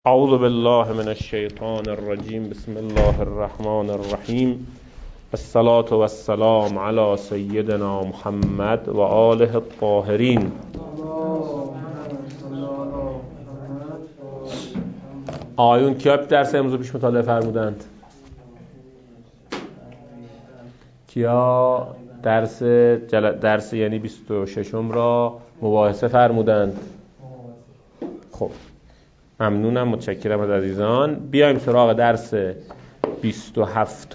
اعوذ بالله من الشیطان الرجیم. بسم الله الرحمن الرحیم. الصلاة والسلام علی سیدنا محمد و آله الطاهرین. آیون کیا درس امروز پیش مطالعه فرمودند؟ کیا درس یعنی 26 را مباحثه فرمودند؟ خب ممنونم، متشکرم از عزیزان. بیایم سراغ درس 27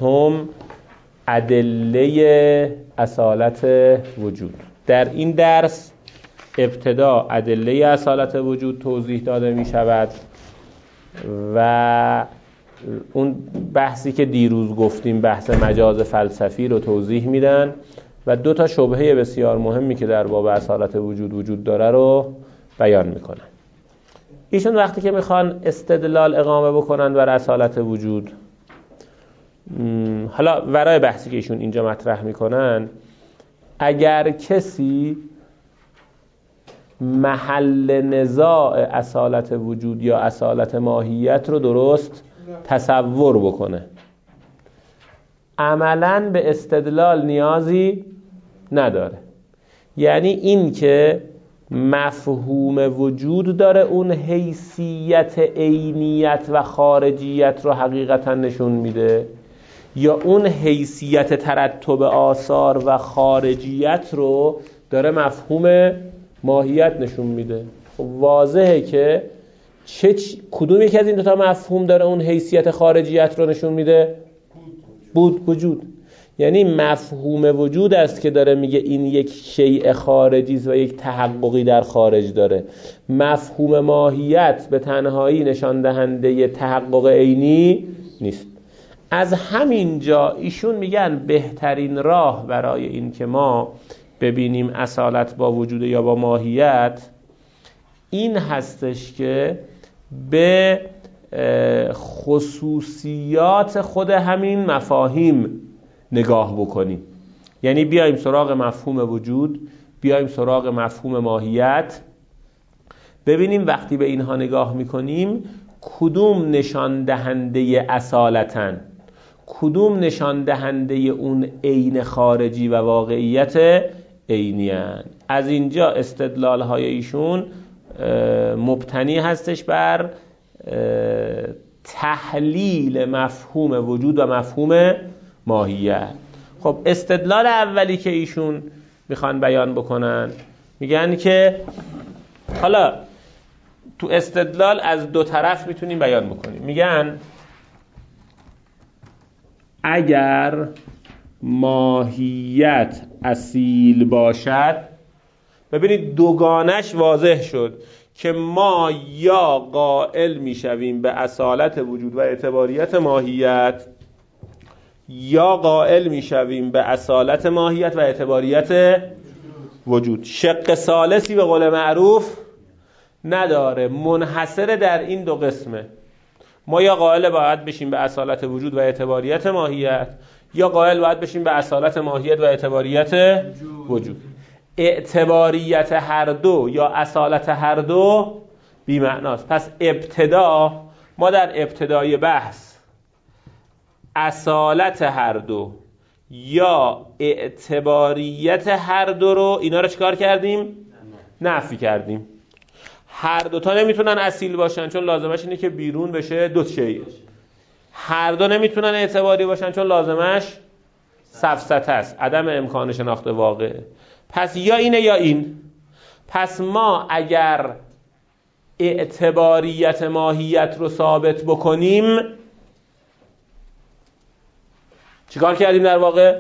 ادله اصالت وجود. در این درس ابتدا ادله اصالت وجود توضیح داده می شود و اون بحثی که دیروز گفتیم بحث مجاز فلسفی رو توضیح میدن و دو تا شبهه بسیار مهمی که در باب اصالت وجود داره رو بیان میکنن. ایشون وقتی که میخوان استدلال اقامه بکنن بر اصالت وجود، حالا ورای بحثی که ایشون اینجا مطرح میکنن، اگر کسی محل نزاع اصالت وجود یا اصالت ماهیت رو درست تصور بکنه، عملاً به استدلال نیازی نداره. یعنی این که مفهوم وجود داره اون حیثیت عینیت و خارجیت رو حقیقتا نشون میده، یا اون حیثیت ترتب آثار و خارجیت رو داره مفهوم ماهیت نشون میده. خب واضحه که کدوم یکی از این دو تا مفهوم داره اون حیثیت خارجیت رو نشون میده؟ وجود. یعنی مفهوم وجود است که داره میگه این یک شیء خارجی است و یک تحققی در خارج داره. مفهوم ماهیت به تنهایی نشان دهنده تحقق عینی نیست. از همین جا ایشون میگن بهترین راه برای این که ما ببینیم اصالت با وجود یا با ماهیت این هستش که به خصوصیات خود همین مفاهیم نگاه بکنیم. یعنی بیایم سراغ مفهوم وجود، بیایم سراغ مفهوم ماهیت، ببینیم وقتی به اینها نگاه میکنیم کدوم نشان دهنده اصالتن، کدوم نشان دهنده اون عین خارجی و واقعیت عینیان. از اینجا استدلال های ایشون مبتنی هستش بر تحلیل مفهوم وجود و مفهوم ماهیت. خب استدلال اولی که ایشون میخوان بیان بکنن، میگن که حالا تو استدلال از دو طرف میتونیم بیان بکنیم. میگن اگر ماهیت اصیل باشد، ببینید دوگانش واضح شد که ما یا قائل میشویم به اصالت وجود و اعتباریت ماهیت، یا قائل میشویم به اصالت ماهیت و اعتباریت وجود. شق ثالثی به قول معروف نداره، منحصر در این دو قسمه. ما یا قائل باید بشیم به اصالت وجود و اعتباریت ماهیت، یا قائل باید بشیم به اصالت ماهیت و اعتباریت وجود. اعتباریت هر دو یا اصالت هر دو بی معناست. پس ما در ابتدای بحث اصالت هر دو یا اعتباریت هر دو رو اینا رو چیکار کردیم؟ نفی کردیم. هر دوتا نمیتونن اصیل باشن چون لازمش اینه که بیرون بشه دو شیء. هر دو نمیتونن اعتباری باشن چون لازمش سفسطه است، عدم امکان شناخت واقع. پس یا اینه یا این. پس ما اگر اعتباریت ماهیت رو ثابت بکنیم چیکار کردیم؟ در واقع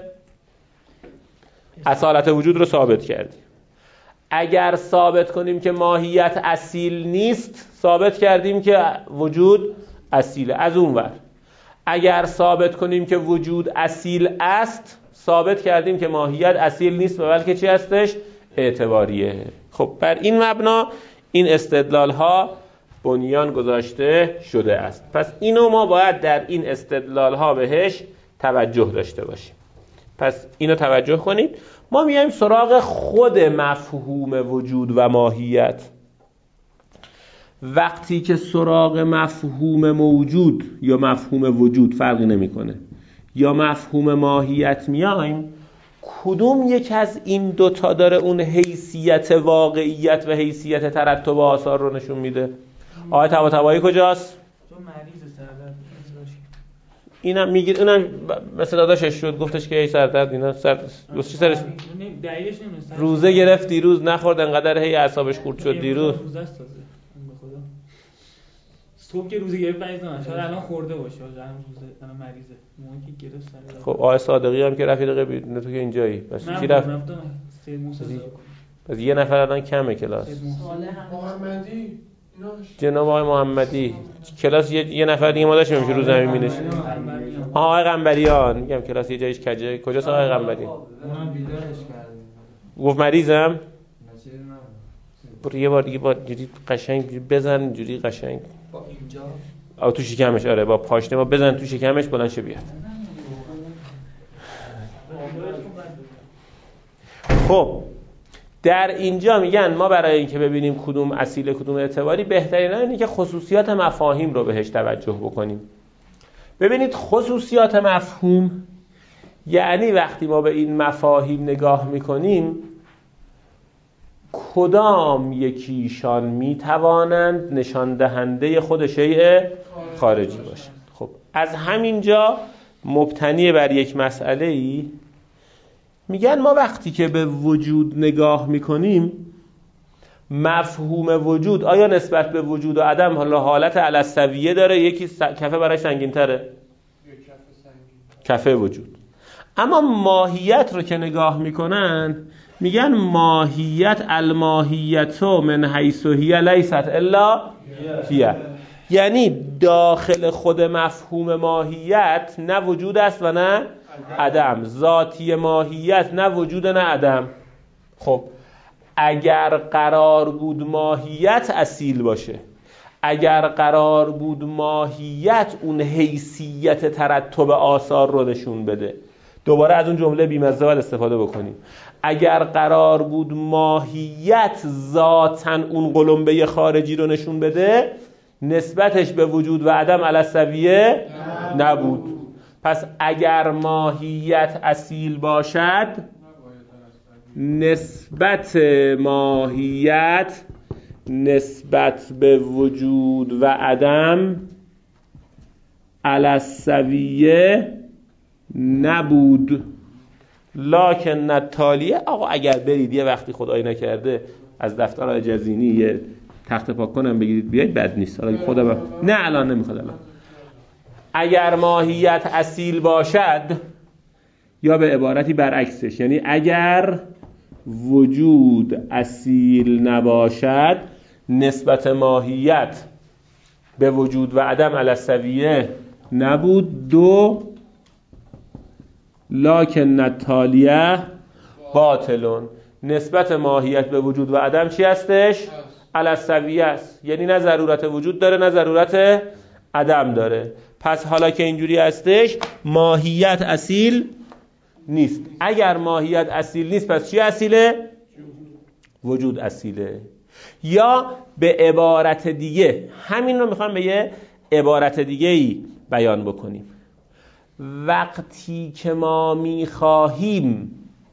اصالت وجود رو ثابت کردیم. اگر ثابت کنیم که ماهیت اصیل نیست، ثابت کردیم که وجود اصیله. از اون ور اگر ثابت کنیم که وجود اصیل است، ثابت کردیم که ماهیت اصیل نیست بلکه چی هستش؟ اعتباریه. خب بر این مبنا این استدلال ها بنیان گذاشته شده است. پس اینو ما باید در این استدلال ها بهش توجه داشته باشیم. پس اینو توجه کنید. ما میایم سراغ خود مفهوم وجود و ماهیت. وقتی که سراغ مفهوم موجود یا مفهوم وجود فرقی نمیکنه یا مفهوم ماهیت میایم، کدوم یک از این دوتا داره اون حیثیت واقعیت و حیثیت ترتب آثار رو نشون میده؟ آیه طباطبایی کجاست؟ تو مریض سردرد اینم میگید، اونم مثل داداشش شد گفتش که ای سردرد اینا چی سرش دلیلش نمیدونم، روزه گرفت دیروز نخورد انقدر هی اعصابش خورد شد دیروز. روزه است تازه به خدا صبح که روزه گرفت بعضی شاید الان خورده باشه، الان روزه الان مریضه موقعی که گرفت سر. خب آقای صادقی هم که رفیق قبیل تو که اینجایی بس کی رفت؟ پس یه نفر الان کمه کلاس. محمدی جناب آقای محمدی کلاس یه نفر دیگه ما داشتیم میشه رو زمین مینشید. آقای قنبریان میگم کلاس یه جایش کجه. کجاست آقای قنبری؟ اونم بیدارش کردیم. گفت مریضم. نشیر نه. برو یه بار دیگه با جوری قشنگ بزن، اینجوری قشنگ با اینجا او تو شکمش. آره با پاشنه با بزن تو شکمش بلند شه بیاد. خب در اینجا میگن ما برای اینکه ببینیم کدوم اصیل کدوم اعتباری، بهترین اینه که خصوصیات مفاهیم رو بهش توجه بکنیم. ببینید خصوصیات مفهوم یعنی وقتی ما به این مفاهیم نگاه میکنیم کدام یکیشان میتوانند نشان دهنده خود شیء خارجی باشند. خب از همینجا مبتنی بر یک مسئله‌ای میگن ما وقتی که به وجود نگاه میکنیم مفهوم وجود آیا نسبت به وجود و عدم حالا حالت علسویه داره؟ یکی کفه برای سنگین تره، کفه وجود. اما ماهیت رو که نگاه میکنن میگن ماهیت الماهیت من حیث هی لیست الا هی، یعنی داخل خود مفهوم ماهیت نه وجود است و نه عدم، ذاتی ماهیت نه وجود نه عدم. خب اگر قرار بود ماهیت اصیل باشه، اگر قرار بود ماهیت اون حیثیت ترتب آثار رو نشون بده، دوباره از اون جمله بی‌مزه باید استفاده بکنیم، اگر قرار بود ماهیت ذاتاً اون قلمبه خارجی رو نشون بده، نسبتش به وجود و عدم علسویه نبود. پس اگر ماهیت اصیل باشد نسبت ماهیت نسبت به وجود و عدم علسویه نبود. لکن التالیه، آقا اگر برید یه وقتی خدایی نکرده از دفتر آقای جزینی یه تخت پاک کنم بگیرید بیاید بد نیست. حالا خدا نه الان نمیخواد. الان اگر ماهیت اصیل باشد یا به عبارتی برعکسش، یعنی اگر وجود اصیل نباشد نسبت ماهیت به وجود و عدم علسویه نبود. دو لکن التالیه باطلون، نسبت ماهیت به وجود و عدم چی هستش؟ علسویه است، یعنی نه ضرورت وجود داره نه ضرورت عدم داره. پس حالا که اینجوری هستش ماهیت اصیل نیست. اگر ماهیت اصیل نیست پس چی اصیله؟ وجود اصیله. یا به عبارت دیگه، همین رو میخوام به یه عبارت دیگه ای بیان بکنیم. وقتی که ما میخواهیم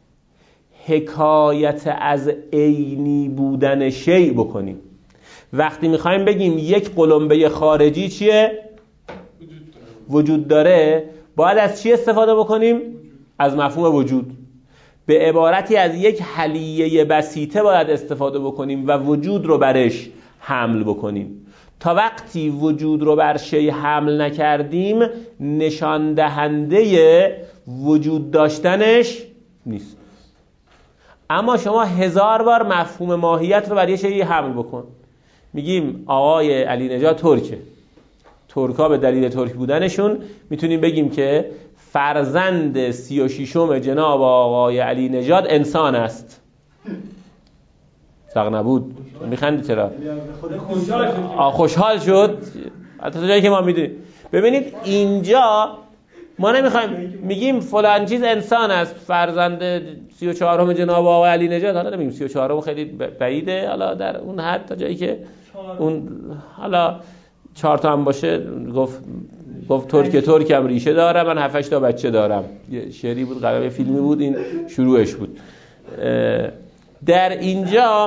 حکایت از عینی بودن شیء بکنیم، وقتی میخوایم بگیم یک قلمبه خارجی چیه؟ وجود داره، باید از چی استفاده بکنیم؟ از مفهوم وجود. به عبارتی از یک حلیه بسیطه باید استفاده بکنیم و وجود رو برش حمل بکنیم. تا وقتی وجود رو بر شیء حمل نکردیم نشان دهنده وجود داشتنش نیست. اما شما 1000 بار مفهوم ماهیت رو بر یه شیء حمل بکن. میگیم آقای علی نژاد ترکه، ترکا به دلیل ترک بودنشون میتونیم بگیم که فرزند 36م جناب آقای علی نژاد انسان است. سق نبود؟ میخندی چرا؟ خوشحال شد. حتی تا جایی که ما میدونیم. ببینید اینجا ما نمیخوایم میگیم فلان چیز انسان است، فرزند 34م جناب آقای علی نژاد. حالا نمیگیم 34م خیلی بعیده، حالا در اون حد تا جایی که اون حالا 4 تا هم باشه گفت ترکم ریشه دارم، من 7-8 تا بچه دارم. یه شعری بود، قبل فیلمی بود، این شروعش بود. در اینجا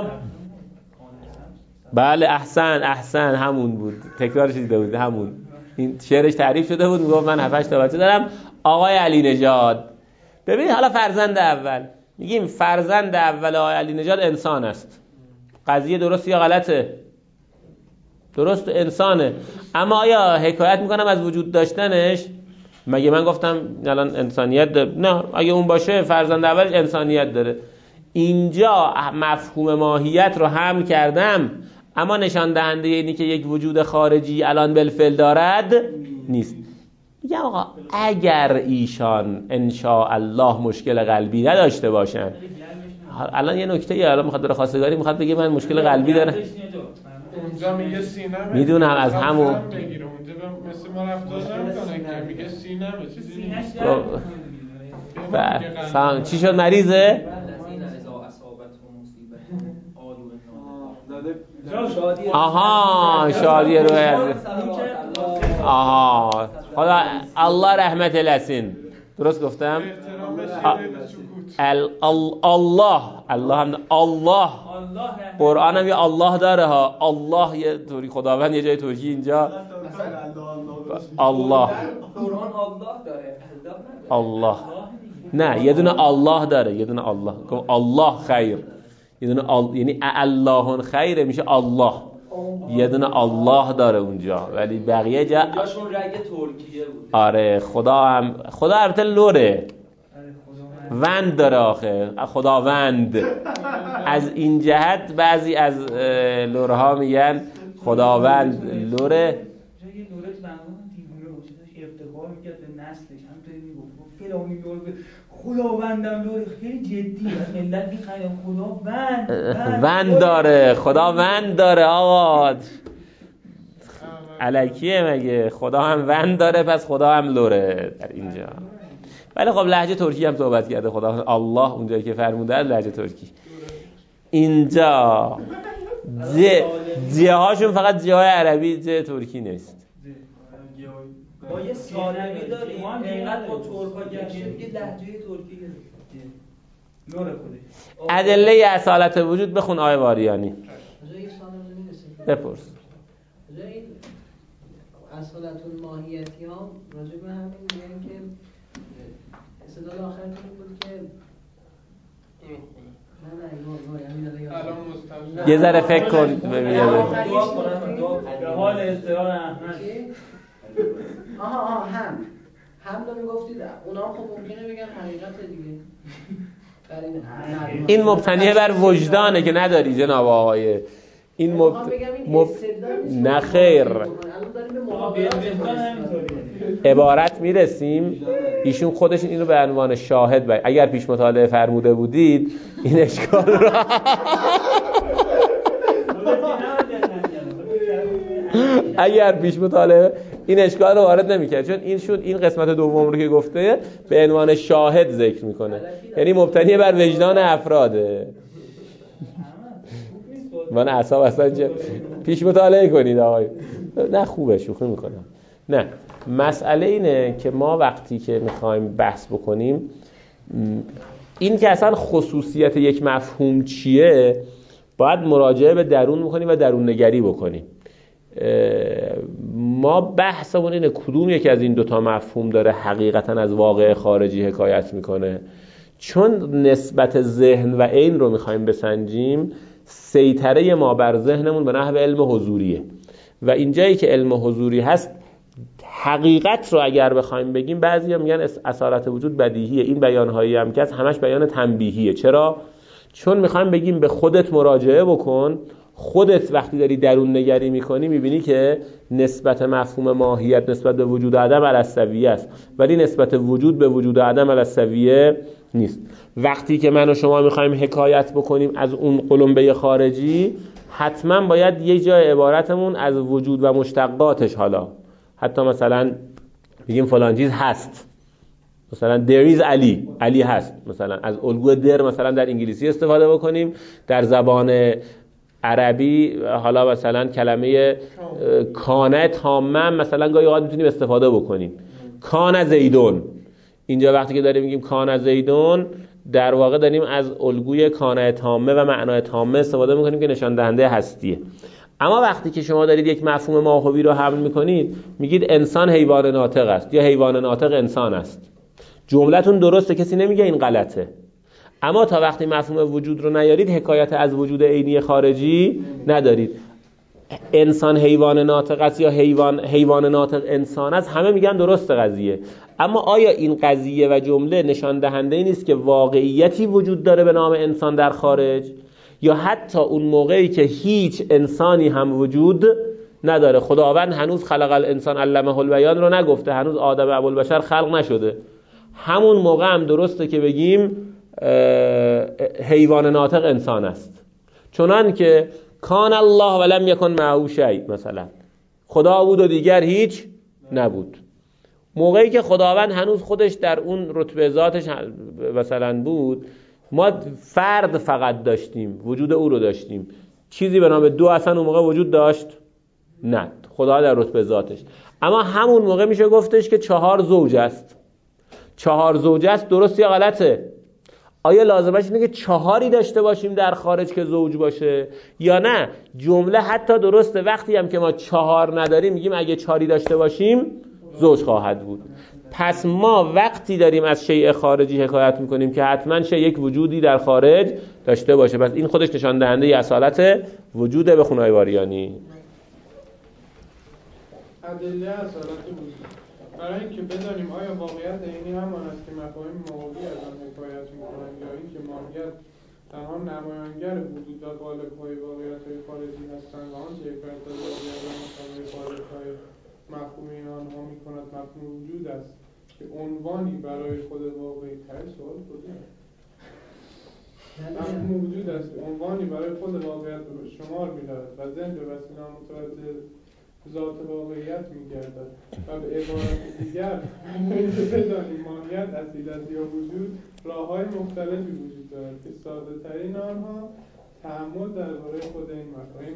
بله احسن همون بود، تکرارش دیده بود، همون این شعرش تعریف شده بود، میگفت من 7-8 تا بچه دارم. آقای علی نژاد، ببینید حالا فرزند اول، میگیم فرزند اول آقای علی نژاد انسان است. قضیه درست یا غلطه؟ درست، انسانه. اما آیا حکایت میکنم از وجود داشتنش؟ مگه من گفتم الان انسانیت داره؟ نه، اگه اون باشه فرزند اولش انسانیت داره. اینجا مفهوم ماهیت رو حمل کردم، اما نشان دهنده اینی که یک وجود خارجی الان بالفعل دارد نیست. میگم آقا اگر ایشان انشاءالله مشکل قلبی نداشته باشن، الان یه نکته الان میخواد بره خواستگاری، میخواد بگه من مشکل قلبی دارم. اونجا میگه سینمه، میدونم از همون اونجا مثل ما رفتار نمیکنه که میگه سینمه، چیزی نیست. چی شد؟ مریضه؟ آها شادی رو آها خدا الله رحمت الاسین، درست گفتم؟ الله هم الله، قرآن هم یه الله داره ها. الله یه طوری خداوند، یه جای ترکی اینجا الله، قرآن الله داره، الله نه، یه دونه الله داره، یه دونه الله، الله خیر، یه دونه یعنی الله خیر میشه الله، یه دونه الله داره اونجا، ولی بقیه جاشون رگ ترکیه بود. آره خدا البته لوره، وند داره آخه، خداوند. از این جهت بعضی از لوره ها میگن خداوند لوره. جای لوره زمان دیوونه باشه، داشت افتخار میکرد به نسلش، همطوری میگفت فلانی لوره خداوندم لوره، خیلی جدی از ملت میخوایم خداوند وند داره، خداوند داره آقا، الکیه مگه؟ خدا هم وند داره، پس خدا هم لوره در اینجا. ولی خب لهجه ترکی هم صحبت کرده خدا، الله اونجایی که فرموده از لهجه ترکی. اینجا جه هاشون فقط جه های عربی، جه ترکی نیست. ما یه سالمی داریم اینقدر با ترکا گشتیم یه لهجه ترکی گرفتیم. لور خودش ادله اصالت وجود بخون آیه واریانی. بپرس. این اصالت الماهیتی ها راجع به همین میگن که استدلال آخرتون بود که یه ذره فکر کن به حال اضطرار احمد. هم رو میگفتید اونا خب ممکنه بگن حقیقت دیگه. این مبتنیه بر وجدانه که نداری جناب آقای این نه خیر، عبارت میرسیم ایشون خودشون اینو به عنوان شاهد اگر پیش مطالعه فرموده بودید این اشکال رو اگر پیش مطالعه این اشکال رو وارد نمی‌کرد، چون این قسمت دوم رو که گفته به عنوان شاهد ذکر میکنه، یعنی مبتنی بر وجدان افراده. من اعصاب اصلا چه پیش مطالعه کنید آقای، نه خوبه شوخی میکنم. نه، مسئله اینه که ما وقتی که میخوایم بحث بکنیم این که اصلا خصوصیت یک مفهوم چیه باید مراجعه به درون بکنیم و درون نگری بکنیم. ما بحثمون اینه کدوم یکی از این دوتا مفهوم داره حقیقتا از واقع خارجی حکایت میکنه. چون نسبت ذهن و عین رو میخوایم بسنجیم، سیطره ما بر ذهنمون به نحو علم حضوریه و اینجایی که علم حضوری هست حقیقت رو اگر بخوایم بگیم بعضیا میگن اصالت وجود بدیهیه، این بیانهایی هم که همش بیان تنبیهیه. چرا؟ چون میخوایم بگیم به خودت مراجعه بکن، خودت وقتی داری درون نگری میکنی میبینی که نسبت مفهوم ماهیت نسبت به وجود عدم السویه است، ولی نسبت وجود به وجود عدم السویه نیست. وقتی که من و شما میخوایم حکایت بکنیم از اون قلمبه خارجی، حتما باید یه جای عبارتمون از وجود و مشتقاتش، حالا حتی مثلا بگیم فلان چیز هست، مثلا there is علی هست، مثلا از الگوی در مثلا در انگلیسی استفاده بکنیم، در زبان عربی حالا مثلا کلمه کانه تامه مثلا گاهی اوقات میتونیم استفاده بکنیم. کان زیدون، اینجا وقتی که داریم میگیم کان زیدون در واقع داریم از الگوی کانه تامه و معنای تامه استفاده میکنیم که نشان دهنده هستیه. اما وقتی که شما دارید یک مفهوم ماهوی رو حمل میکنید میگید انسان حیوان ناطق است یا حیوان ناطق انسان است، جملتون درسته، کسی نمیگه این غلطه. اما تا وقتی مفهوم وجود رو نیارید حکایت از وجود عینی خارجی ندارید. انسان حیوان ناطق است یا حیوان ناطق انسان است، همه میگن درسته قضیه. اما آیا این قضیه و جمله نشان دهنده نیست که واقعیتی وجود داره به نام انسان در خارج؟ یا حتی اون موقعی که هیچ انسانی هم وجود نداره، خداوند هنوز خلق الانسان علمه البیان رو نگفته، هنوز آدم ابوالبشر خلق نشده، همون موقع هم درسته که بگیم حیوان ناطق انسان است. چنان که کان الله ولم یکن معه شیء، مثلا خدا بود و دیگر هیچ نبود. موقعی که خداوند هنوز خودش در اون رتبه ذاتش مثلا بود، ما فرد فقط داشتیم، وجود او رو داشتیم. چیزی به نام دو اصلا اون موقع وجود داشت؟ نه، خدا در رتبه ذاتش. اما همون موقع میشه گفتش که 4 زوج است. 4 زوج است، درست یا غلطه؟ آیا لازمش اینه که 4 داشته باشیم در خارج که زوج باشه یا نه؟ جمله حتی درسته، وقتی هم که ما 4 نداریم میگیم اگه 4 داشته باشیم زوج خواهد بود. پس ما وقتی داریم از شیء خارجی حکایت میکنیم که حتما شیء یک وجودی در خارج داشته باشه. پس این خودش نشان دهنده اصالت وجوده به خونای واریانی. ادله اصالت وجود برای اینکه بدانیم آیا واقعیت عینی همان است که مفاهیم ماهوی از آن حکایت میکنند یا اینکه ماهیت تنها نمایانگر وجود و قالب‌های واقعیت‌های خارجی هستند و آنچه حکایت از واقعیت و مفاهیم قالب‌های مفهومی آنها میکند مفهوم وجود است که عنوانی برای خود واقعی تای سوال بوده. مفهوم وجود است عنوانی برای خود واقعیت به شمار می‌دارد و ذهن به وسیله متوجه ذات واقعیت می‌گردد و به عبارت دیگر اینکه بدانیم ماهیت اصیلت یا وجود راه‌های مختلفی وجود دارد که ساده‌ترین آنها تأمل درباره خود این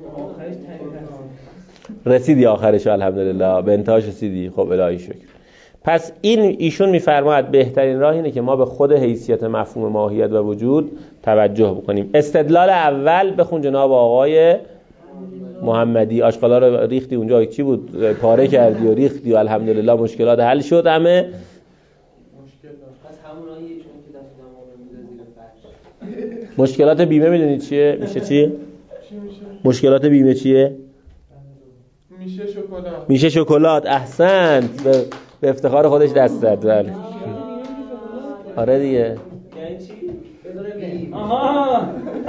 مفاهیم. رسیدی آخرش الحمدلله، به انتهاش رسیدی. خب الهی شکر. پس ایشون میفرماید بهترین راه اینه که ما به خود حیثیت مفهوم ماهیت و وجود توجه بکنیم. استدلال اول بخون جناب آقای محمدی. آشغالا رو ریختی اونجا، چی بود؟ پاره کردی و ریختی و الحمدلله مشکلات حل شد. همه پس همون راهیه چون که دست دماغ میذاره زیر فرش. مشکلات بیمه میدونی چیه؟ میشه چی؟ مشکلات بیمه چیه؟ میشه شکلات. میشه شکلات. احسنت، به افتخار خودش دست زد. بله آره دیگه. یعنی چی؟ بدون آها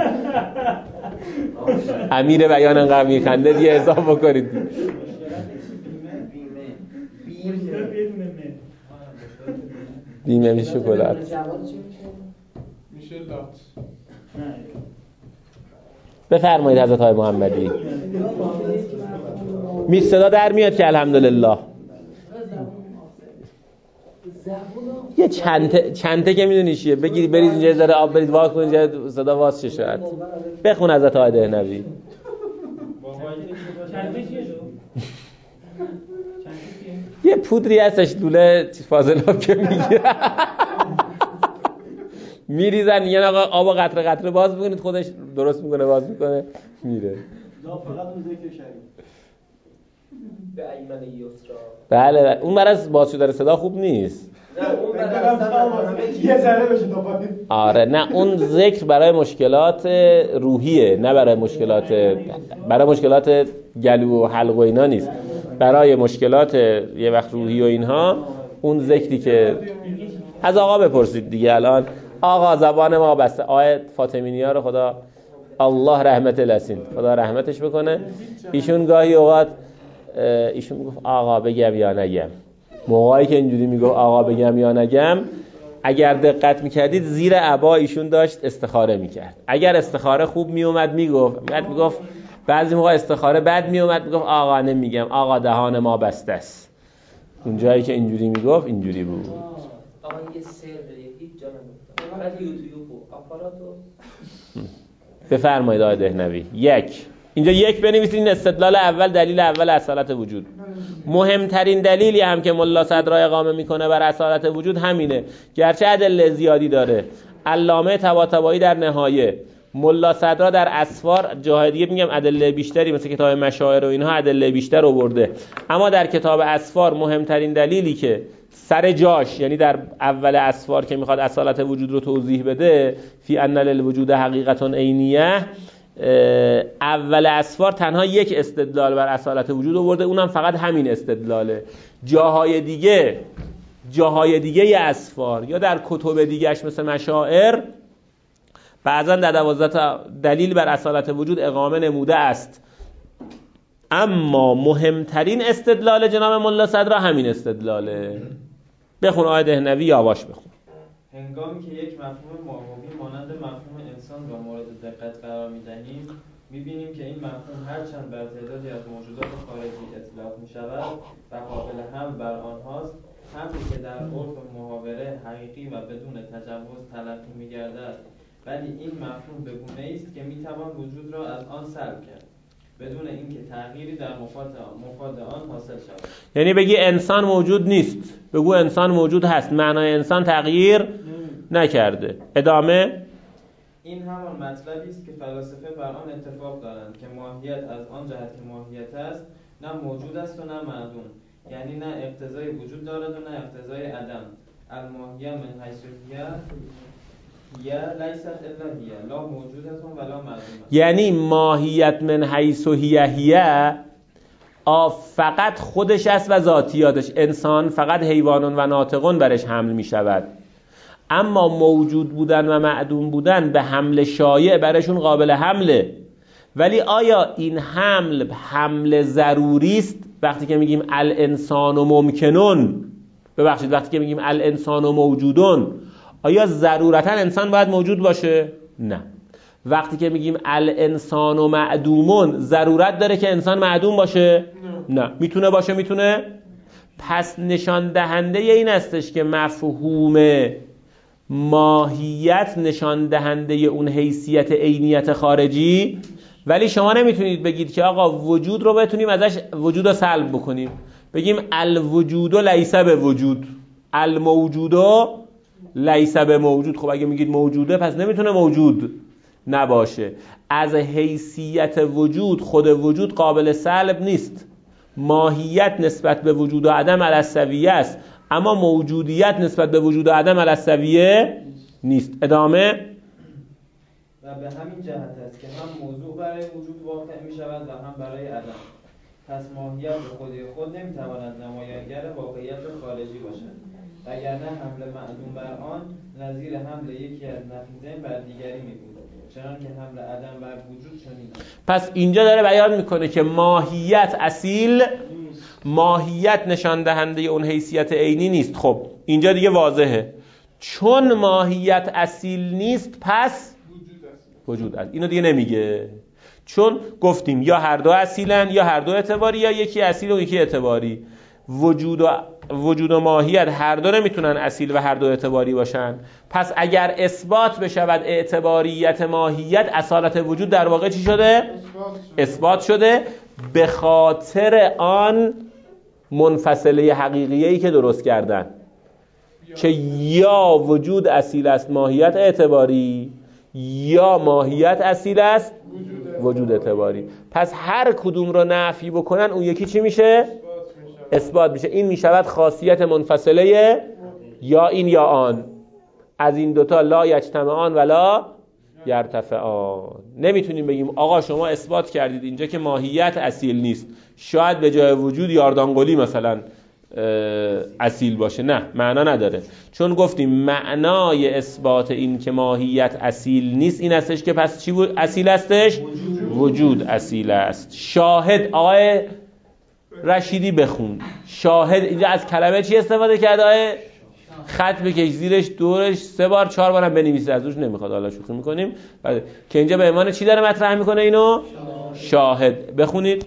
امیر بیان انقدر میخنده دیگه حساب بکنید. بیمه میشه شکلات. میشه لات. بفرمایید حضرت های محمدی. صدا در میاد که الحمدلله. یه چنته که میدونی چیه، بگیری برید اینجا یه ذره آب برید واس کنید اینجا صدا واس شه شاید. بخون حضرت های دهنوی. یه پودری هستش دوله فاضلاب که میگه میریزن یه نقا آب قطره قطره باز میکنید خودش درست میکنه باز میکنه میره. فقط اون ذکر شریف به ایمن یسرا. بله اون برای باز شدن صدا خوب نیست. نه اون برای یه ذره بشه تا آره نه اون ذکر برای مشکلات روحیه، نه برای مشکلات گلو و حلق و اینا نیست. برای مشکلات یه وقت روحی و اینها اون ذکری که از آقا بپرسید دیگه. الان آقا زبان ما بسته. آیت فاطمینی ها رو خدا الله رحمت لسین خدا رحمتش بکنه. ایشون گاهی اوقات ایشون میگفت آقا بگم یا نگم. موقعی که اینجوری میگفت آقا بگم یا نگم، اگر دقت میکردید زیر عبا ایشون داشت استخاره میکرد. اگر استخاره خوب میومد میگفت بعضی موقع استخاره بد میومد میگفت آقا نمیگم، آقا دهان ما بسته است. اون جایی که اینجوری میگفت اینجوری بود. آقا یه سر هیچ جا نگفتم. فقط یوتیوب و آپاراتو. بفرمایید آقای دهنوی. 1 اینجا یک بنویسید، این استدلال اول، دلیل اول اصالت وجود. مهمترین دلیلی هم که ملا صدرا اقامه میکنه بر اصالت وجود همینه، گرچه ادله زیادی داره. علامه طباطبایی در نهایه، ملا صدرا در اسفار، جاهای دیگه میگم ادله بیشتری مثل کتاب مشاعر و اینها ادله بیشتر آورده، اما در کتاب اسفار مهمترین دلیلی که سر جاش، یعنی در اول اسفار که میخواد اصالت وجود رو توضیح بده، فی ان للوجود حقیقت عینیه، اول اسفار تنها یک استدلال بر اصالت وجود آورده، اونم فقط همین استدلاله. جاهای دیگه اسفار یا در کتب دیگهش مثل مشاعر بعضا در 12 دلیل بر اصالت وجود اقامه نموده است، اما مهمترین استدلال جناب ملا صدرا همین استدلاله. بخون آیه دهنوی، یواش بخون. هنگامی که یک مفهوم ماهوی مانند مفهوم انسان را مورد دقت قرار می‌دهیم، می‌بینیم که این مفهوم هرچند بر تعدادی از موجودات خارجی اطلاق می‌شود و قابل حمل بر آنهاست، حملی که در عرف محاوره حقیقی و بدون تجوز تلقی می‌گردد، ولی این مفهوم به گونه‌ای است که می‌توان وجود را از آن سلب کرد بدون اینکه تغییری در مفاد آن حاصل شود. یعنی بگی انسان موجود نیست، بگو انسان موجود هست، معنای انسان تغییر نکرده. ادامه. این همان مطلبی است که فلاسفه بر آن اتفاق دارند که ماهیت از آن جهت که ماهیت است نه موجود است و نه معدوم، یعنی نه اقتضای وجود دارد و نه اقتضای عدم. الماهیه من حیث هی لیست الا هی، لا موجودت و لا معدوم. یعنی ماهیت من حیث هی فقط خودش است و ذاتیاتش، انسان فقط حیوانون و ناطقون برش حمل می شود، اما موجود بودن و معدوم بودن به حمل شایع برشون قابل حمله. ولی آیا این حمل ضروری است؟ وقتی که میگیم الانسان و ممکنون، ببخشید وقتی که میگیم الانسان و موجودون، آیا ضرورتا انسان باید موجود باشه؟ نه. وقتی که میگیم الانسان و معدومون، ضرورت داره که انسان معدوم باشه؟ نه. میتونه باشه؟ میتونه. پس نشان دهنده این استش که مفهوم ماهیت نشان دهنده اون حیثیت عینیت خارجی، ولی شما نمیتونید بگید که آقا وجود رو بتونیم ازش وجود رو سلب بکنیم، بگیم الوجود لیس به وجود، الموجود لیس به موجود. خب اگه میگید موجوده پس نمیتونه موجود نباشه. از حیثیت وجود، خود وجود قابل سلب نیست. ماهیت نسبت به وجود و عدم علی السویه است، اما موجودیت نسبت به وجود و عدم علی السویه نیست. ادامه. و به همین جهت است که هم موضوع برای وجود واقع می شود و هم برای عدم. پس ماهیت به خود نمیتواند نمایانگر واقعیت خارجی باشد، وگرنه حمل معدوم بر آن نظیر حمل یکی از نقیضین بر دیگری می بود، چنانکه حمل عدم بر وجود چنین. پس اینجا داره بیان میکنه که ماهیت اصیل، ماهیت نشان دهنده اون حیثیت عینی نیست. خب اینجا دیگه واضحه، چون ماهیت اصیل نیست پس وجود اصیل. اینو دیگه نمیگه، چون گفتیم یا هر دو اصیلن یا هر دو اعتباری، یا یکی اصیل و یکی اعتباری. وجود و ماهیت هر دو نمیتونن اصیل و هر دو اعتباری باشن. پس اگر اثبات بشود اعتباریت ماهیت، اصالت وجود در واقع چی شده؟ اثبات شده، به خاطر آن منفصله حقیقیه‌ای که درست کردن که یا وجود اصیل است ماهیت اعتباری، یا ماهیت اصیل است وجود اعتباری. پس هر کدوم رو نفی بکنن اون یکی چی میشه؟ اثبات میشه. این میشود خاصیت منفصله یا این یا آن. از این دوتا لا یجتمعان ولا یرتفعان. نمیتونیم بگیم آقا شما اثبات کردید اینجا که ماهیت اصیل نیست، شاید به جای وجود یاردانگلی مثلا اصیل باشه. نه، معنا نداره، چون گفتیم معنای اثبات این که ماهیت اصیل نیست این استش که پس چی اصیل استش؟ وجود اصیل است. شاهد آقای رشیدی بخون. شاهد اینجا از کلمه چی استفاده کرده؟ آقای خط بکش زیرش دورش 3 بار 4 بار هم بنویسه، از روش نمیخواد، حالا شوخی میکنیم. که اینجا به عنوان چی داره مطرح میکنه اینو؟ شاهد. بخونید.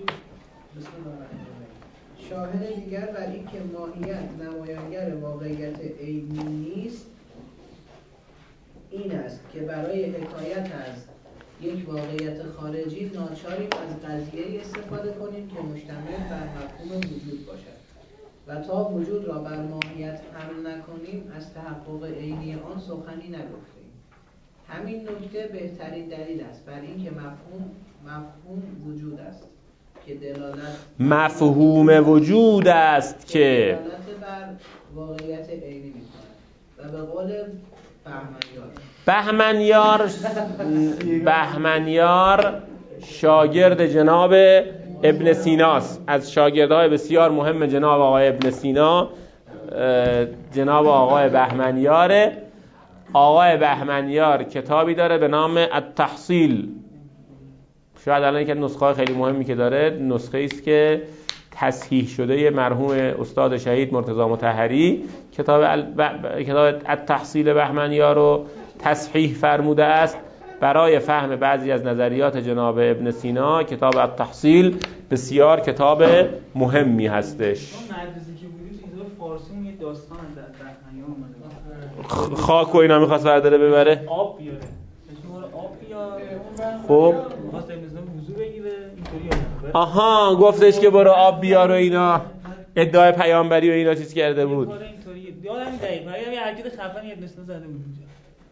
شاهد دیگر بر این که ماهیت نمایانگر واقعیت عینی نیست این است که برای حکایت از یک واقعیت خارجی ناچاریم از قضیه استفاده کنیم که مشتمل بر مفهوم وجود باشد و تا وجود را بر ماهیت حمل نکنیم از تحقق عینی آن سخنی نگفتیم. همین نکته بهترین دلیل است بر اینکه مفهوم وجود است که دلالت مفهوم وجود است که دلالت بر واقعیت عینی می‌کند و به قول بهمنیار شاگرد جناب ابن سیناست. از شاگردهای بسیار مهم جناب آقای ابن سینا جناب آقای بهمنیاره. آقای بهمنیار کتابی داره به نام التحصیل. شاید الان یک نسخه خیلی مهمی که داره نسخه است که تصحیح شده مرحوم استاد شهید مرتضی مطهری کتاب التحصیل بهمنیار رو تصحیح فرموده است برای فهم بعضی از نظریات جناب ابن سینا. کتاب التحصیل بسیار کتاب مهمی هستش. مدرسه که بودید اینجا فارسی یه داستان از بهمنیار اومده. خاک و اینا می‌خواست برداره ببره. آب بیاره. آب بیاره. خب می‌خواست ابن سینا وضو بگیره اینطوری. آها گفتش که برو آب بیار و اینا ادعای پیامبری و اینا چیز کرده بود. یادم دقیقاً یه حرکت خفنی ابن سینا زده بود اونجا.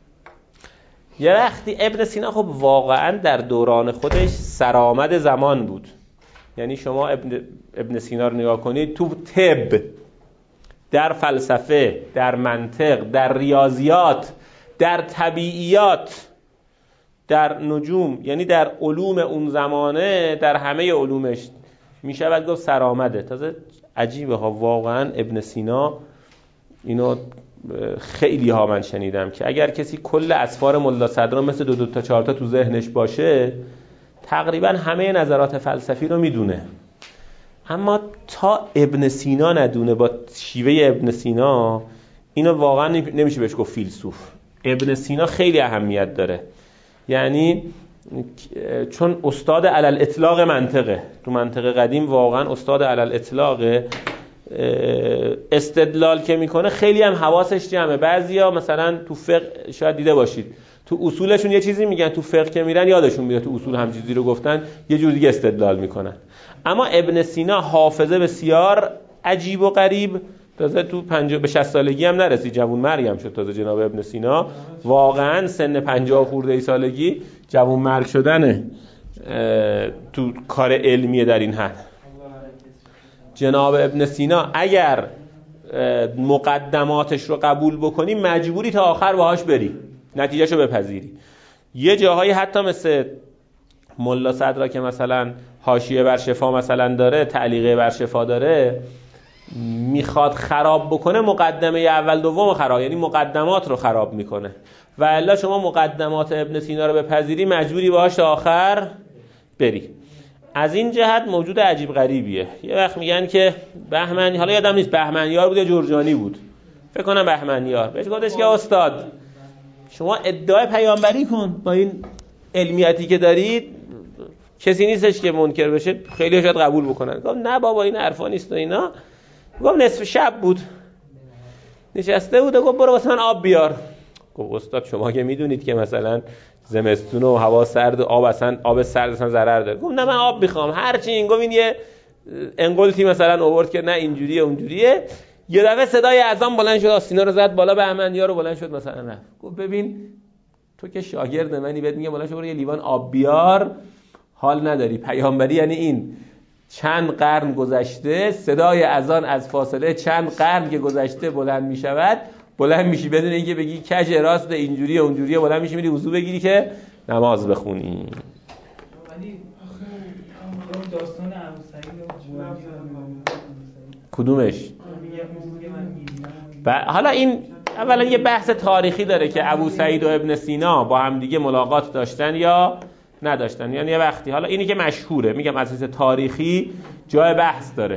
یه وقتی ابن سینا خب واقعا در دوران خودش سرآمد زمان بود. یعنی شما ابن سینا رو نگاه کنید تو طب، در فلسفه، در منطق، در ریاضیات، در طبیعیات، در نجوم، یعنی در علوم اون زمانه، در همه علومش میشه باید گفت سرآمده. تازه عجیبه ها واقعا ابن سینا اینو خیلی ها من شنیدم که اگر کسی کل اسفار ملا صدرا مثل دو تا چهار تا تو ذهنش باشه تقریبا همه نظرات فلسفی رو میدونه، اما تا ابن سینا ندونه با شیوه ابن سینا اینو واقعا نمیشه بهش گفت فیلسوف. ابن سینا خیلی اهمیت داره، یعنی چون استاد علل اطلاق منطقه، تو منطقه قدیم واقعا استاد علل اطلاقه. استدلال که میکنه خیلی هم حواسش جمعه. بعضیا مثلا تو فقه شاید دیده باشید تو اصولشون یه چیزی میگن، تو فقه که میرن یادشون میاد تو اصول هم چیزی رو گفتن، یه جور دیگه استدلال میکنن. اما ابن سینا حافظه بسیار عجیب و غریب، تازه تو 50 به 60 سالگی هم نرسید، جوان مرگ هم شد. تازه جناب ابن سینا واقعا سن 50 خورده سالگی جوان مرگ شدنه تو کار علمیه در این حد. جناب ابن سینا اگر مقدماتش رو قبول بکنی مجبوری تا آخر باهاش بری، نتیجهشو بپذیری. یه جاهایی حتی مثل ملا صدرا که مثلا حاشیه بر شفا مثلا داره، تعلیقه بر شفا داره، میخواد خراب بکنه مقدمه اول دوم خراب، یعنی مقدمات رو خراب میکنه. و الا شما مقدمات ابن سینا رو بپذیری مجبوری باهاش تا آخر بری. از این جهت موجود عجیب غریبیه. یه وقت میگن که بهمنی، حالا یادم نیست بهمنیار بود یا جرجانی بود، فکر کنم بهمنیار، بهش گفتش که استاد شما ادعای پیامبری کن، با این علمیتی که دارید کسی نیستش که منکر بشه، خیلی شاید قبول بکنن. گفت نه بابا این حرفا نیست و اینا. گفت نصف شب بود نشسته بود و گفت برو واسه من آب بیار. گفت استاد شما که میدونید که مثلا زمستون و هوا سرد و آب سرد اصلا ضرر داره. گفت نه من آب میخوام. هرچی این گفت این یه انقلتی مثلا آورد که نه اینجوریه اونجوریه. یه دفعه صدای اذان بلند شد، آستینا رو زد بالا، بهمنیار رو بلند شد مثلا رفت. گفت ببین تو که شاگرد منی، بهت میگم بلند شو برو یه لیوان آب بیار، حال نداری. پیامبری یعنی این چند قرن گذشته صدای اذان از فاصله چند قرن که گذشته بلند میشود، بلند میشی بدون اینکه بگی کج راست اینجوریه اونجوریه، بلند میشی میری وضو بگیری که نماز بخونی. ولی داستان ابو سعید کدومش؟ حالا این اولا یه بحث تاریخی داره که ابو سعید و ابن سینا با هم دیگه ملاقات داشتن یا نداشتن. یعنی یه وقتی، حالا اینی که مشهوره، میگم اساس تاریخی جای بحث داره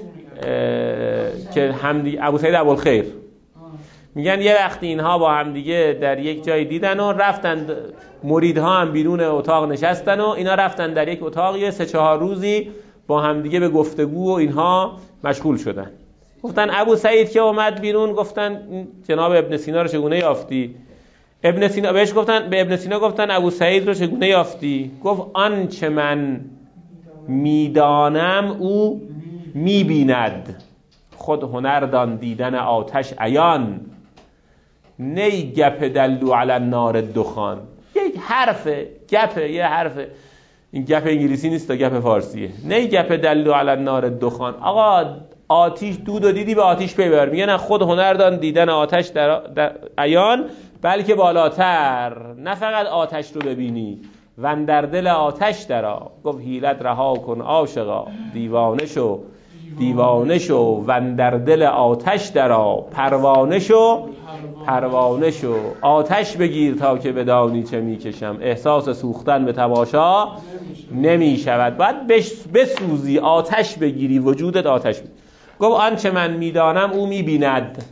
که همدیگه ابو سعید ابوالخیر میگن یه وقتی اینها با هم دیگه در یک جای دیدن و رفتن، مریدها هم بیرون اتاق نشستن و اینا رفتن در یک اتاقی 3-4 روزی با هم دیگه به گفتگو و اینها مشغول شدن. گفتن ابو سعید که اومد بیرون، گفتن جناب ابن سینا رو چگونه یافتی؟ ابن سینا بهش گفتن، به ابن سینا گفتن ابو سعید رو چگونه یافتی؟ گفت آنچه من میدانم او میبیند، خود هنر دان دیدن آتش عیان، نی گپ دلو علی النار دخان. یک حرفه، گپه، یه حرفه، این گپ انگلیسی نیست تا گپ فارسیه. نی گپ دلو علی النار دخان، آقا آتیش دود و دیدی به آتیش پی ببر. میگه نه، خود هنر دان دیدن آتش در عیان، بلکه بالاتر، نه فقط آتش رو ببینی و در دل آتش درآ. گفت حیلت رها کن عاشقا، دیوانه شو دیوانه شو و در دل آتش درآ. پروانه شو پروانه شو، آتش بگیر تا که بدانی چه میکشم. احساس سوختن به تماشا نمی شود، باید بسوزی، آتش بگیری، وجودت آتش بگیری. گفت آنچه من میدانم او میبیند.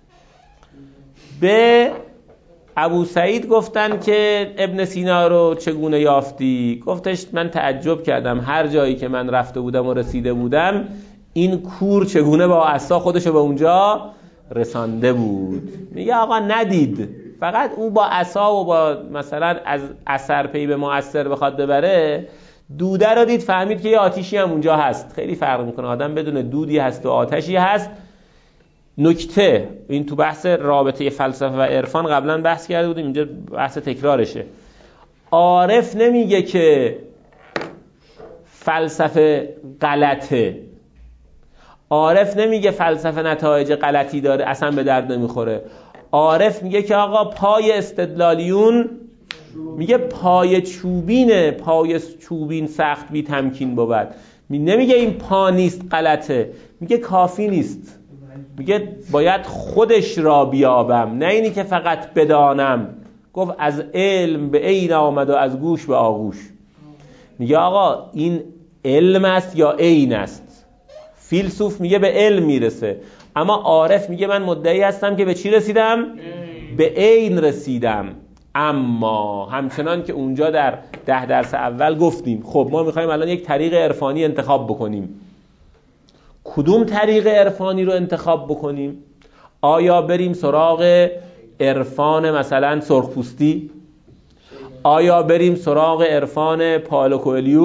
به ابو سعید گفتن که ابن سینا رو چگونه یافتی؟ گفتش من تعجب کردم، هر جایی که من رفته بودم و رسیده بودم این کور چگونه با عصا خودشو به اونجا رسانده بود. میگه آقا ندید، فقط او با عصا و با مثلا از اثر پی به مؤثر بخواد ببره، دوده رو دید، فهمید که یه آتیشی هم اونجا هست. خیلی فرق میکنه آدم بدون دودی هست و آتشی هست. نکته این تو بحث رابطه فلسفه و عرفان قبلا بحث کرده بودیم، اینجا بحث تکرارشه. عارف نمیگه که فلسفه غلطه، عارف نمیگه فلسفه نتایج غلطی داره اصلا به درد نمیخوره. عارف میگه که آقا پای استدلالیون، میگه پای چوبینه، پای چوبین سخت بی تمکین بود. نمیگه این پا نیست غلطه، میگه کافی نیست، میگه باید خودش را بیابم، نه اینی که فقط بدانم. گفت از علم به عین آمد و از گوش به آغوش. میگه آقا این علم است یا عین است؟ فیلسوف میگه به علم میرسه، اما عارف میگه من مدعی هستم که به چی رسیدم؟ به عین رسیدم. اما همچنان که اونجا در 10 درس اول گفتیم، خب ما میخوایم الان یک طریق عرفانی انتخاب بکنیم. کدوم طریق عرفانی رو انتخاب بکنیم؟ آیا بریم سراغ عرفان مثلا سرخپوستی؟ آیا بریم سراغ عرفان پائولو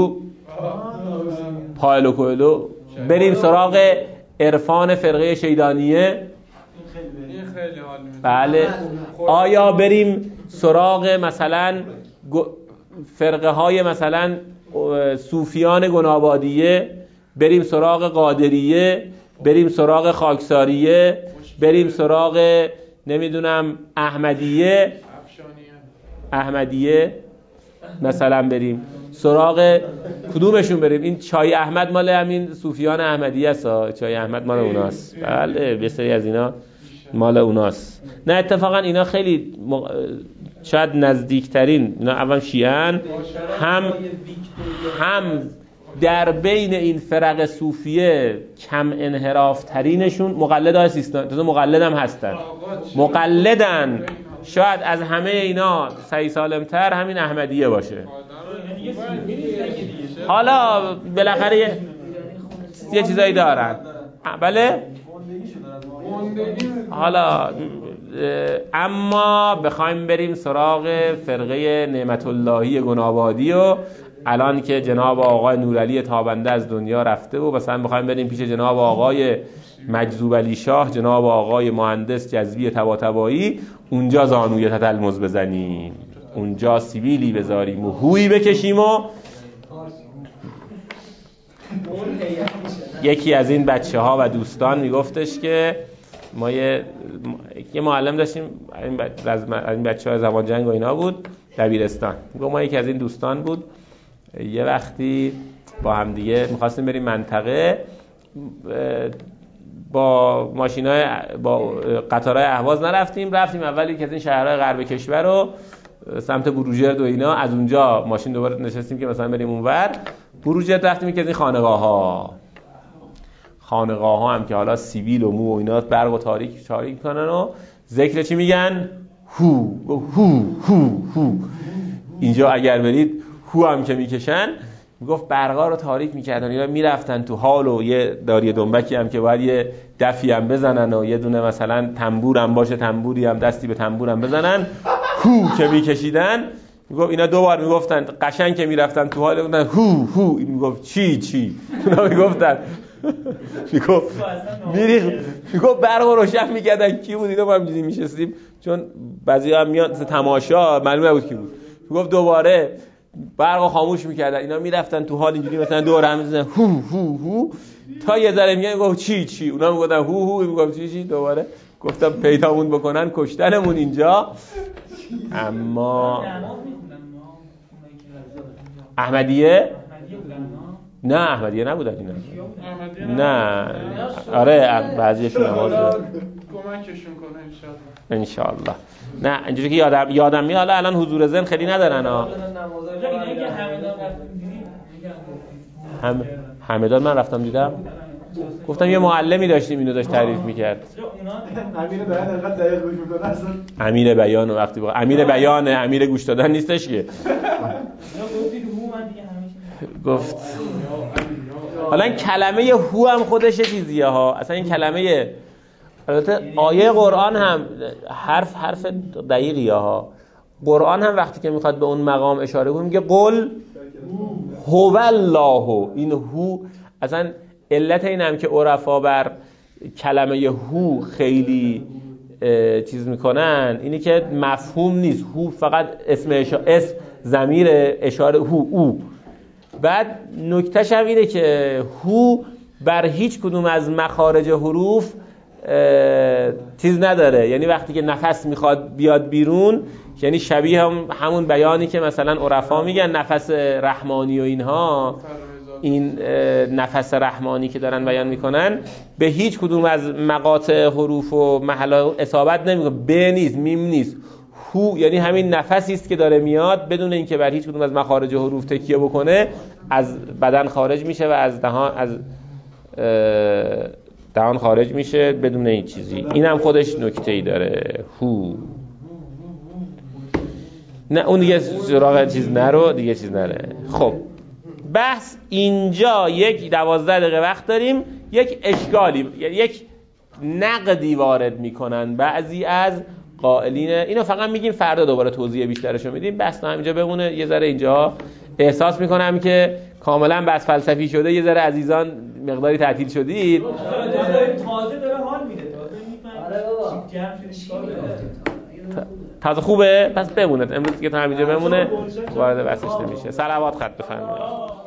کوئلو؟ بریم سراغ عرفان فرقه شیطانیه؟ بله. آیا بریم سراغ مثلا فرقه های مثلا صوفیان گنابادیه؟ بریم سراغ قادریه؟ بریم سراغ خاکساریه؟ بریم سراغ نمیدونم احمدیه مثلا، بریم سراغ کدومشون بریم؟ این چای احمد مال همین صوفیان احمدیه است، چای احمد مال اوناست. بله یه سری از اینا مال اوناست. نه اتفاقا اینا خیلی شاید نزدیکترین، اینا اول شیعن، هم در بین این فرق صوفیه کم انحراف ترینشون مقلدای سیستان، تو مقلد هم هستن، مقلدن. شاید از همه اینا صحیح سالمتر همین احمدیه باشه. حالا بالاخره یه چیزایی دارن. بله؟ حالا اما بخوایم بریم سراغ فرقه نعمت اللهی گنابادی و الان که جناب آقای نورعلی تابنده از دنیا رفته و مثلا بخوایم بریم پیش جناب آقای مجذوب علی شاه، جناب آقای مهندس جذبی طباطبایی، اونجا زانوی تتلمذ بزنیم، اونجا سیبیلی بذاریم و هویی بکشیم. و یکی از این بچه ها و دوستان میگفتش که ما یه معلم داشتیم، این بچه ها زمان جنگ و اینا بود، دبیرستان. میگم ما یکی از این دوستان بود، یه وقتی با هم دیگه میخواستیم بریم منطقه، با ماشینای با قطارهای اهواز رفتیم اول یکی از این شهرهای غرب کشور رو سمت بروجرد و اینا، از اونجا ماشین دوباره نشستیم که مثلا بریم اونور بروجرد، رفتیم یکی از این خانقاه ها هم که حالا سیبیل و مو و اینا برق و تاریک میکنن و ذکر چی میگن؟ هو. اینجا اگر برید هو هم که میکشن، میگفت برقا رو تاریک میکردن، اینا میرفتن تو حال و یه داری دنبکی هم که باید یه دفی هم بزنن و یه دونه مثلا تنبور هم باشه، تنبوری هم دستی به تنبور هم بزنن، هو که میکشیدن، میگفت اینا دوبار میگفتن قشنگ که میرفتن تو حال بودن هو، این میگفت چی اونا میگفتن میگفت برق روشن میکردن. کی بود اینا؟ ما همینجوری میشستیم چون بعضیا هم میاد تماشا معلوم نبود کی بود. میگفت دوباره برق خاموش میکردن، اینا میرفتن تو حال اینجوری مثلا دور هم میزدن هو تا یه ذره میگفت چی اونا میگفتن هو میگفت چی دوباره. گفتم پیدامون بکنن کشتنمون اینجا. اما احمدیه؟ نه احمدیه نبودن اینا. نه آره بعضیشون نماز کمکشون کنه ان شاء الله. نه اینجوری که یادم میاد الان حضور ذهن خیلی ندارن ها. همدان من رفتم دیدم، گفتم یه معلمی داشتیم اینو داشت تعریف میکرد. امیر بیان انقدر دقیق گوش میکنه اصلا. امیر بیان وقتی با امیر بیان امیر گوش دادن نیستش که. گفت حالا این کلمه هو هم خودش چیزیه ها. اصلا این کلمه البته آیه قرآن هم حرف دقیقیه ها. قرآن هم وقتی که میخواد به اون مقام اشاره کنه میگه قل هو الله. این هو اصلا علت این هم که عرفا بر کلمه هو خیلی چیز میکنن اینی که مفهوم نیست. هو فقط اسم ضمیر اشاره هو او. بعد نکتهش هم اینه که هو بر هیچ کدوم از مخارج حروف چیز نداره، یعنی وقتی که نفس میخواد بیاد بیرون، یعنی شبیه همون بیانی که مثلا عرفا میگن نفس رحمانی و اینها، این نفس رحمانی که دارن بیان میکنن به هیچ کدوم از مقاطع حروف و محل اصابت نمیکنه. ب نیست، میم نیست. هو یعنی همین نفسی است که داره میاد بدون اینکه بر هیچ کدوم از مخارج حروف تکیه بکنه، از بدن خارج میشه و از دهان خارج میشه بدون هیچ چیزی. این هم خودش نکته‌ای داره. هو نه اون دیگه سراغ چیز نرو، دیگه چیز نره. خب بحث اینجا 12 دقیقه وقت داریم. یک اشکالی، یک نقدی وارد میکنن بعضی از قائلین. اینو فقط میگیم فردا دوباره توضیح بیشترشو میدیم. بس همینجا بمونه. یه ذره اینجا احساس میکنم که کاملا بس فلسفی شده. یه ذره عزیزان مقداری تعطیل شدید. تازه داره حال میده. تازه خوبه؟ پس بمونه امروز که تا همینجا بمونه، وارد بحثش نمیشه. صلوات خط بفرمایید.